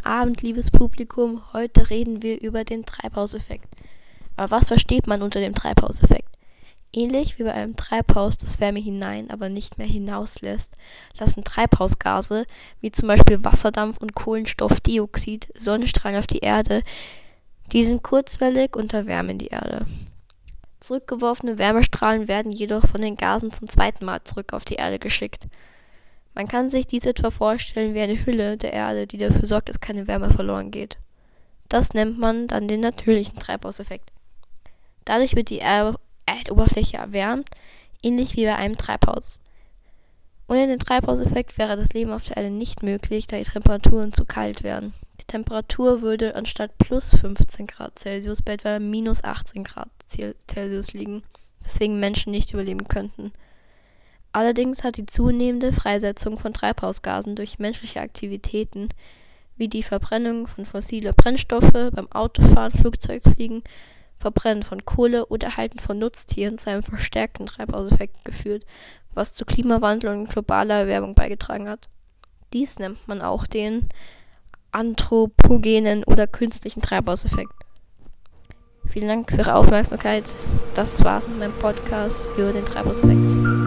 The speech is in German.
Abend, liebes Publikum. Heute reden wir über den Treibhauseffekt. Aber was versteht man unter dem Treibhauseffekt? Ähnlich wie bei einem Treibhaus, das Wärme hinein, aber nicht mehr hinauslässt, lassen Treibhausgase, wie zum Beispiel Wasserdampf und Kohlenstoffdioxid, Sonnenstrahlen auf die Erde. Die sind kurzwellig und erwärmen die Erde. Zurückgeworfene Wärmestrahlen werden jedoch von den Gasen zum zweiten Mal zurück auf die Erde geschickt. Man kann sich dies etwa vorstellen wie eine Hülle der Erde, die dafür sorgt, dass keine Wärme verloren geht. Das nennt man dann den natürlichen Treibhauseffekt. Dadurch wird die Erdoberfläche erwärmt, ähnlich wie bei einem Treibhaus. Ohne den Treibhauseffekt wäre das Leben auf der Erde nicht möglich, da die Temperaturen zu kalt wären. Die Temperatur würde anstatt plus 15 Grad Celsius bei etwa minus 18 Grad Celsius liegen, weswegen Menschen nicht überleben könnten. Allerdings hat die zunehmende Freisetzung von Treibhausgasen durch menschliche Aktivitäten, wie die Verbrennung von fossiler Brennstoffe beim Autofahren, Flugzeugfliegen, Verbrennen von Kohle oder Halten von Nutztieren zu einem verstärkten Treibhauseffekt geführt, was zu Klimawandel und globaler Erwärmung beigetragen hat. Dies nennt man auch den anthropogenen oder künstlichen Treibhauseffekt. Vielen Dank für Ihre Aufmerksamkeit. Das war's mit meinem Podcast über den Treibhauseffekt.